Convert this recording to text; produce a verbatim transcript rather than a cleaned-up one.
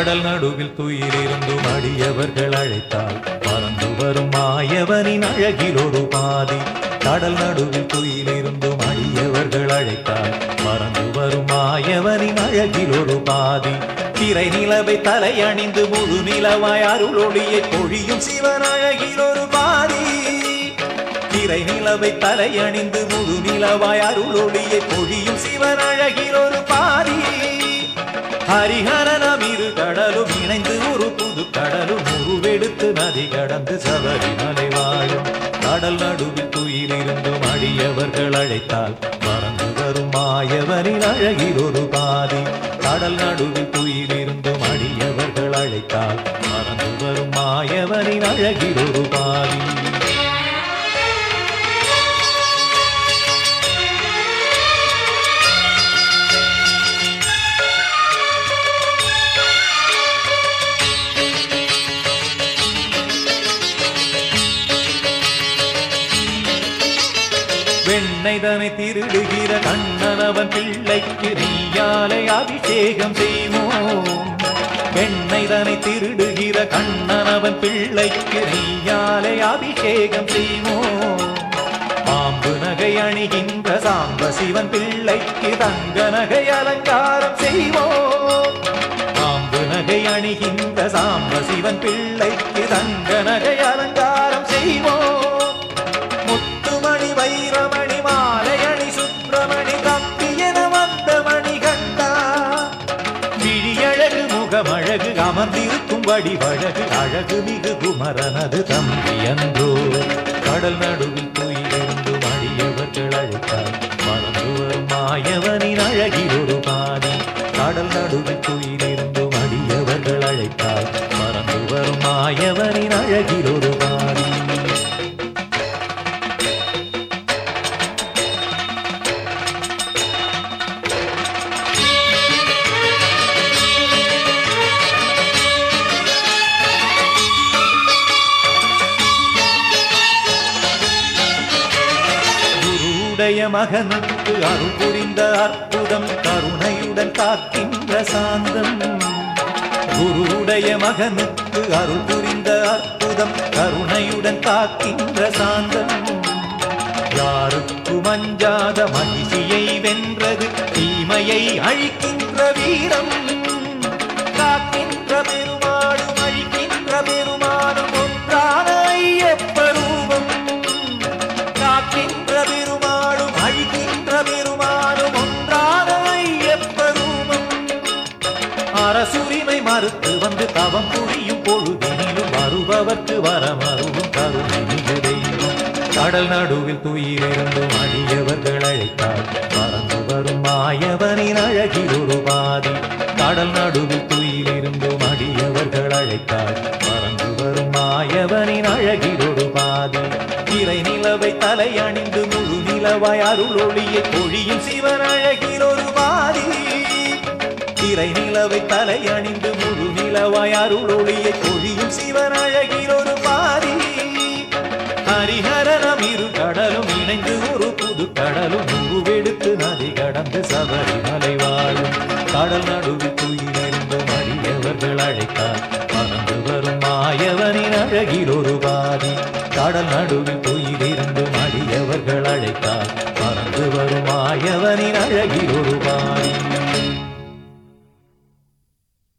கடல் நடுவில் துயிலிருந்தும் அடியவர்கள் அழைத்தால் பறந்து வரும் மாயவனின் அழகில் ஒரு பாதி. கடல் நடுவில் துயிலிருந்தும் அடியவர்கள் அழைத்தால் பறந்து வரும் மாயவனின் அழகில் ஒரு பாதி. திரை நிலவை தலையணிந்து முழு நிலவாய் அருளொளியை பொழியும் சிவன் அழகில் ஒரு பாதி. திரை நிலவை தலையணிந்து முழு நிலவாய் அருளொளியை பொழியும் சிவன் அழகில் ஒரு பாதி. ஹரிஹரனம் இரு கடலும் இணைந்து ஒரு புது கடலும் உருவெடுத்து நதி கடந்து சபரிமலை வாழும். கடல் நடுவில் துயிலிருந்தும் அடியவர்கள் அழைத்தால் பறந்து வரும் மாயவனின் அழகில் ஒரு பாதி. கடல் நடுவில் துயிலிருந்தும் அடியவர்கள் அழைத்தால் பறந்து வரும் மாயவனின் அழகில் ஒரு பாதி. வெண்ணைதனை திருடுகிற கண்ணனவன் பிள்ளைக்கு நெய்யாலை அபிஷேகம் செய்வோம். வெண்ணைதனை திருடுகிற கண்ணனவன் பிள்ளைக்கு நெய்யாலை அபிஷேகம் செய்வோம். பாம்பு நகை அணிகின்ற சாம்ப சிவன் பிள்ளைக்கு தங்க நகை அலங்காரம் செய்வோம். பாம்பு நகை அணிகின்ற சாம்ப சிவன் பிள்ளைக்கு தங்க நகை அலங்காரம் செய்வோம். முத்துமணி வைரமணி மாலையணி சுப்பிரமணி தம்பி என வந்த மணி கண்டா. விழியழகு முகமழகு அமர்ந்திருக்கும் வடிவழகு அழகு மிகு குமரனது தம்பி அன்றோ. கடல் நடுவில் துயிலிருந்து அடியவர்கள் அழைத்தால் பறந்து வரும் மாயவனின் அழகில் ஒரு பாதி. கடல் நடுவில் துயிலிருந்து அடியவர்கள் அழைத்தால் பறந்து வரும் மாயவனின் அழகில் ஒரு பாதி. மகனுக்கு அருள் புரிந்த அற்புதம் கருணையுடன் காக்கின்ற சாந்தம். குருவுடைய மகனுக்கு அருள் புரிந்த அற்புதம் கருணையுடன் காக்கின்ற சாந்தம். யாருக்கும் அஞ்சாத மகிழ்ச்சியை வென்றது தீமையை அழிக்கின்ற வீரம். காக்கின்ற பெருமாளும் அழிக்கின்ற பெருமாளும் ஒன்றான ஐயப்பரூபம். காக்கின்ற பெருமாளும் அழிக்கின்ற பெருமாளும் ஒன்றான ஐயப்பரூபம். அரசுரிமை மறுத்து வந்து தவம் புரியும் பொழுதினிலும் வருபவர்க்கு வரமருவும் கருணை மிகு தெய்வம். கடல் நடுவில் துயிலிருந்தும் அடியவர்கள் அழைத்தால் பறந்து வரும் மாயவனின் அழகில் ஒரு பாதி. கடல் நடுவில் துயிலிருந்தும் அடியவர்கள் அழைத்தால் பறந்து வரும் மாயவனின் அழகில் ஒரு பாதி. திரை நிலவை தலையணிந்து முழு நிலவாய் அருளொளியை பொழியும் சிவன் அழகில் ஒரு பாதி. திரை நிலவை தலையணிந்து முழு நிலவாய் அருளொளியை பொழியும் சிவன் அழகில் ஒரு பாதி. ஹரிஹரனம் இரு கடலும் இணைந்து ஒரு புது கடலும் உருவெடுத்து நதி கடந்து சபரிமலை வாழும். கடல் நடுவில் துயிலிருந்தும் அடியவர்கள் அழைத்தால் பறந்து வரும் மாயவனின் அழகில் ஒரு பாதி. கடல் நடுவில் துயிலிருந்தும் அடியவர்கள் அழைத்தால் பறந்து வரும் மாயவனின் அழகில் ஒரு பாதி.